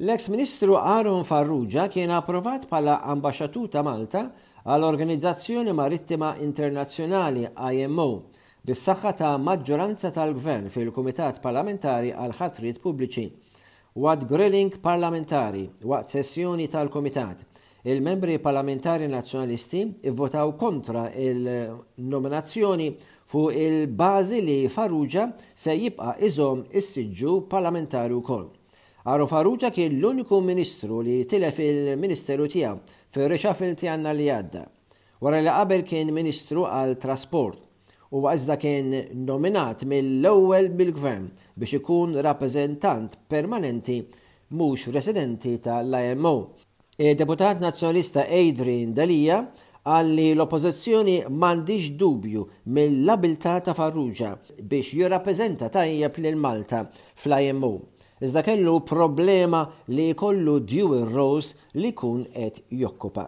L-eks Ministru Aaron Farrugia kien approvat bħala ambaxxatur ta' Malta għall-Organizzazzjoni Marittima Internazzjonali IMO bis-saħħa ta' maġġoranza tal-Gvern fil-Kumitat Parlamentari għal ħatrijiet pubbliċi. Waqt grilling parlamentari waqt sessjoni tal-Kumitat, il-membri parlamentari nazzjonalisti ivvotaw kontra il-nominazzjoni fuq il-bażi li Farrugia se jibqa' iżomm is-siġġu parlamentari wkoll. Aaron Farrugia kien l-uniku ministru li tilef il-ministeru tiegħu fir-reshuffle tiegħna li għadda, wara li qabel kien ministru għal trasport u iżda kien nominat mill-ewwel bil-Gvern biex ikun rappreżentant permanenti mhux residenti tal-IMO. Deputat nazzjonalista Adrian Dalija qal li l-oppożizzjoni m'għandix dubju mill-abilità ta' Farrugia biex jirrappreżenta tajjeb lil Malta fl-IMO. Iżda kellu problema li jkollu dual roles li kun qed jokkupa.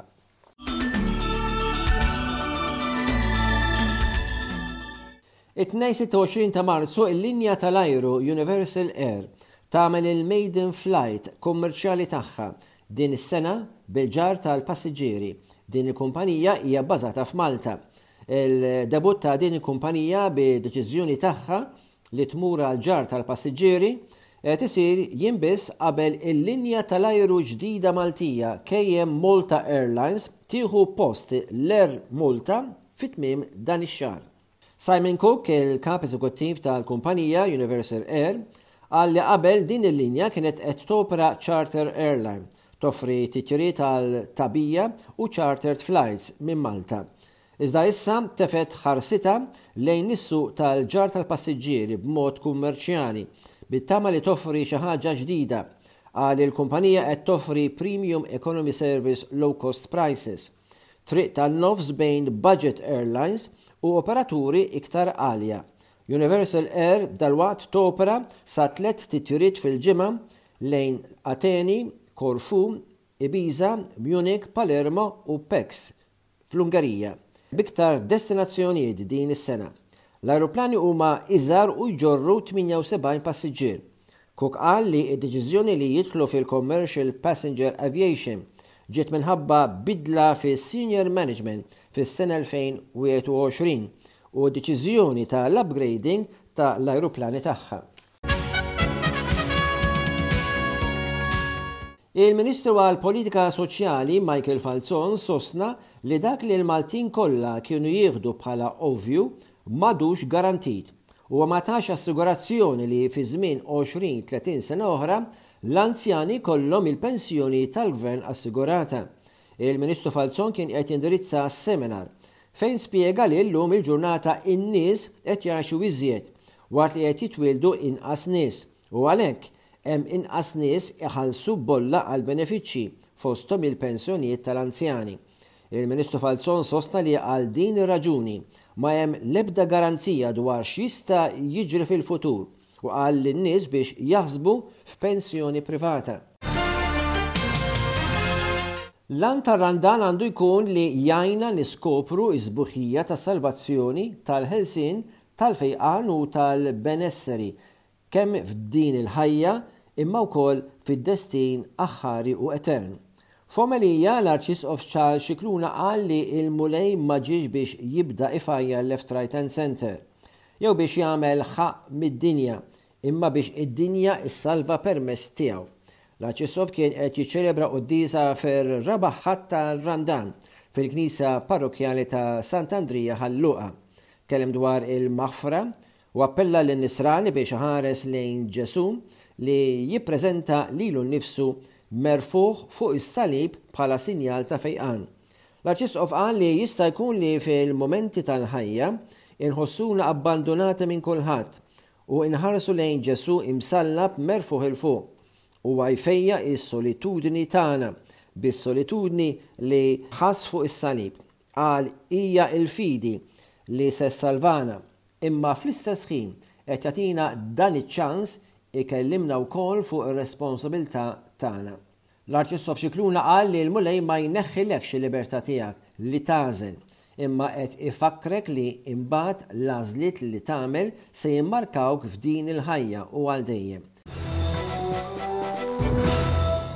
It-26 ta' Marzu il-linja tal-ajru Universal Air tagħmel il-maiden flight kummerċjali tagħha din is-sena bil-ġar tal-passiġġieri. Din il-kumpanija hija bbażata f'Malta. Il-debut ta' din il-kumpanija bid-deċiżjoni tagħha li tmur għal ġar tal-passiġġieri qed isir jinbiss qabel il-linja tal-ajru ġdida Maltija KM Malta Airlines tieħu post l-Air Malta fit-tmiem dan ix-xahar. Simon Cook, il-kap eżekuttiv tal-kumpanija Universal Air, qal li qabel din il-linja kienet qed topera charter airline, toffri titjiriet tal-tabija u chartered flights minn Malta. Iżda issa tefet ħarsita lejn is-suq tal-ġar tal-passiġġieri b'mod kummerċjali bit-tama li toffri xi ħaġa ġdida għal il-kumpanija qed toffri premium economy service low cost prices, triq tan-nofs bejn budget airlines u operaturi iktar għalja. Universal Air dalwaqt topera sa 3 titjiriet fil-ġimgħa lejn Ateni, Korfu, Ibiza, Munich, Palermo u Pécs fl-Ungarija biktar destinazzjonijiet din is-sena. L-aeroplani huma iżgħar u jġorru 78 passiġġier. Cook qal li d-deċiżjoni li jidħlu fil-commercial passenger aviation ġiet minħabba bidla fis-senior management fis-sena 2021 u deċiżjoni tal-upgrading tal-aeroplani tagħha. Il-Ministru għall-Politika Soċjali Michael Falzon sostna li dak li l-Maltin kollha kienu jieħdu bħala ovvju m'għadux garantit u ma tax assigurazzjoni li fi żmien 20-30 sena oħra l-anzjani kollhom il-pensjoni tal-Gvern assigurata. Il-Ministru Falzon kien qed jindirizza seminar fejn spjega li llum il-ġurnata in-nies qed jgħixu iżjed waqt li qed jitwildu inqas nies u għalhekk hemm inqas nies iħallsu bolla għal benefiċċji fosthom il-pensjonijiet tal-anzjani. Il-Ministru Falzon sostna li għal din ir-raġuni ma hemm l-ebda garanzija dwar x'jista' jiġri fil-futur u qal lin-nies biex jaħsbu f'pensjoni privata. L-an tar-Randan għandu jkun li jgħinna niskopru s-sbuħija ta' salvazzjoni tal-ħelsien tal-fejqan u tal-benesseri kemm f'din il-ħajja imma wkoll fid-destin aħħari u etern. F'Omelija l-Arċisqof Charles Scicluna qal li il-mulej ma ġiex biex jibda ifajja left right and center jew biex jagħmel ħaq mid-dinja imma biex id-dinja issalva permess tiegħu. L-Arċisqof kien qed jiċċelebra qudiesa fir-rabaħ ħadd tar-Randan fil-Knisja Parrokjali ta' Sant'Andrija Ħalluqa. Kellem dwar il-maħfra u appella lin-nisrani biex ħares lejn Ġesu li jippreżenta lilu nnifsu merfuħ fuq is-salib bħala sinjal ta' fejqan. L-Arċisqof qal li jista' jkun li fil-momenti tal-ħajja inħossuna abbandonati minn kulħadd u inħarsu lejn Ġesu imsallab merfuħ il-fuq u għajfejja is-solitudni tagħna bis-solitudni li ħass fuq is-salib. Qal hija l-fidi li se salvana imma fl-istess ħin qed jagħtina dan iċ-ċans ikellimna wkoll fuq ir-responsabilità tagħna. L-Arċisqof Scicluna qal li l-mulej ma jneħħilekx il-libertà tiegħek li tażel imma qed ifakkrek li imbagħad l-għażliet li tagħmel se jimmarkawk f'din il-ħajja u għal dejjem.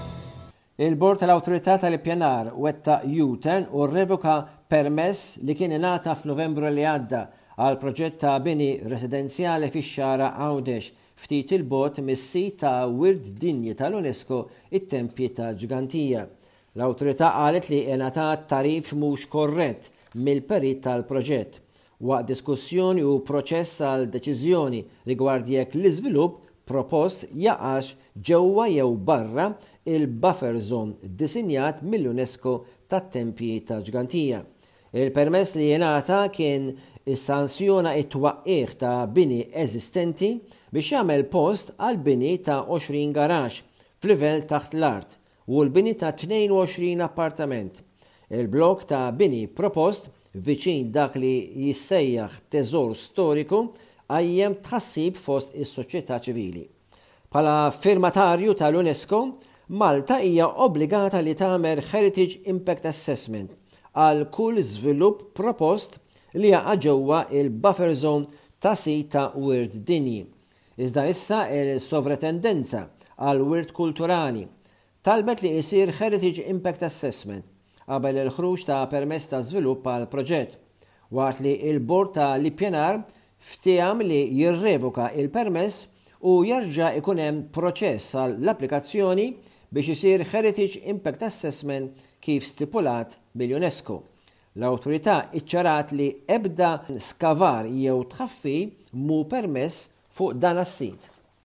Il-Bord tal-Awtorità tal-Ippjanar wetta U-turn u rrevoka permess li kien ingħata f'Novembru li għadda għal proġett ta' bini residenzjali fix-xara Għawdex ftit il-bogħod mis-sit ta' Wirt Dinji tal-UNESCO it-Tempji ta' Ġgantija. L-Awtorità qalet li ingħatat tarif mhux korrett mill-perit tal-proġett. Waqt diskussjoni u proċess għal deċiżjoni rigward jekk l-iżvilupp propost jaqax ġewwa jew barra il-buffer zone disinjat mill-UNESCO tat-Tempji ta' Ġgantija. Il-permess li jingħata kien issanzjona it-twaqqih ta' bini eżistenti biex jagħmel post għal bini ta' 20 garax f'livell taħt l-art u l-bini ta' 22 appartament. Il-blok ta' bini propost viċin dak li jissejjaħ teżor storiku għajjem tħassib fost is-soċjetà ċivili. Pala firmatarju tal-UNESCO, Malta hija obbligata li tagħmel Heritage Impact Assessment għal kull żvilupp propost li jaqa' ġewwa il-buffer zone ta' sit ta' wirt dinji. Iżda issa il-sovratendenza għal wirt kulturali talbet li jsir Heritage Impact Assessment qabel il-ħruġ ta' permess ta' żvilupp għal proġett, waqt li il-Bord tal-Ippjanar fteham li jirrevoka il-permess u jerġa' ikun hemm proċess għall applikazzjoni biex isir Heritage Impact Assessment kif stipulat mill-UNESCO. L-awtorità iċċarat li ebda skavar jew tħaffi mu permess fuq dan as-sit.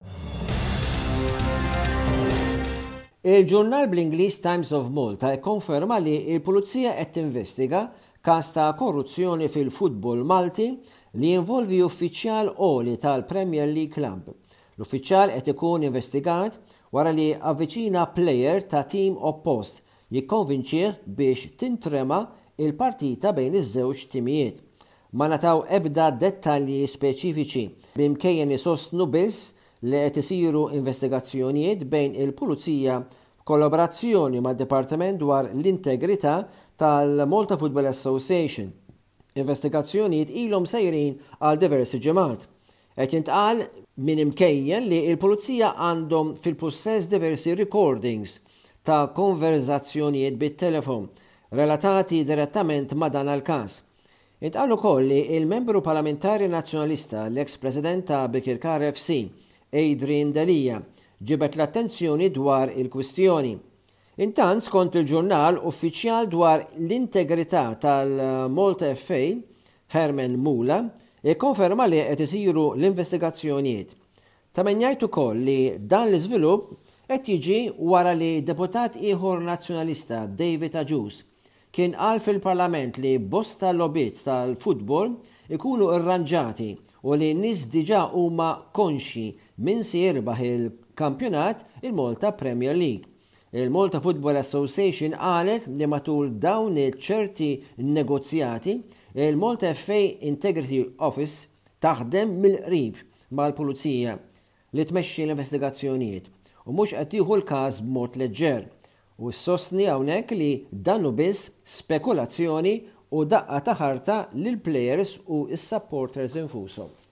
Il-ġurnal bl-Ingliż Times of Malta jkonferma li l-Pulizija qed tinvestiga każ ta' korruzzjoni fil-futbol Malti li jinvolvi uffiċjal għoli tal-Premier League Club. L-uffiċjal qed ikun investigat wara li avviċina plejer ta' tim oppost jikkonvinċih biex tintrema il-partita bejn iż-żewġ timijiet. Ma nataw ebda dettalji speċifiċi b'imkejjen isostnu biss li qed isiru investigazzjonijiet bejn il-Pulizija f'kollaborazzjoni mad-Dipartiment dwar l-integrità tal-Malta Football Association. Investigazzjonijiet ilhom sejrin għal diversi ġimgħat. Qed jintqal minn imkejjen li l-Pulizija għandhom fil-possess diversi recordings ta' konverzazzjonijiet bit-telefon relatati direttament ma' dan il-każ. Intqal ukoll li il-membru parlamentari nazzjonalista l-ex-president ta' Bikirkar FC, Adrian Delija, ġibet l-attenzjoni dwar il-kwistjoni. Intant skont il-ġurnal uffiċjal dwar l-integrità tal-Malta FA, Herman Mula, ikkonferma li qed isiru l-investigazzjonijiet. Tamenjajt ukoll li dan l-iżvilupp qed jiġi wara li deputat ieħor nazzjonalista David Aġus kien qal fil-Parlament li bosta lobbiet tal-futbol ikunu irranġati u li n-nies diġà huma konxi min se jirbaħ il-kampjonat il-Malta Premier League. Il-Malta Football Association qalet li matul dawn ċerti negozjati il-Malta FA Integrity Office taħdem mill-qrib mal-Pulizija li tmexxi l-investigazzjonijiet u mhux qed tieħu l-każ b'mod leġġer u ssostni hawnhekk li dan hu biss spekulazzjoni u daqqa ta' ħarta lill-plejers u s-supporters infushom.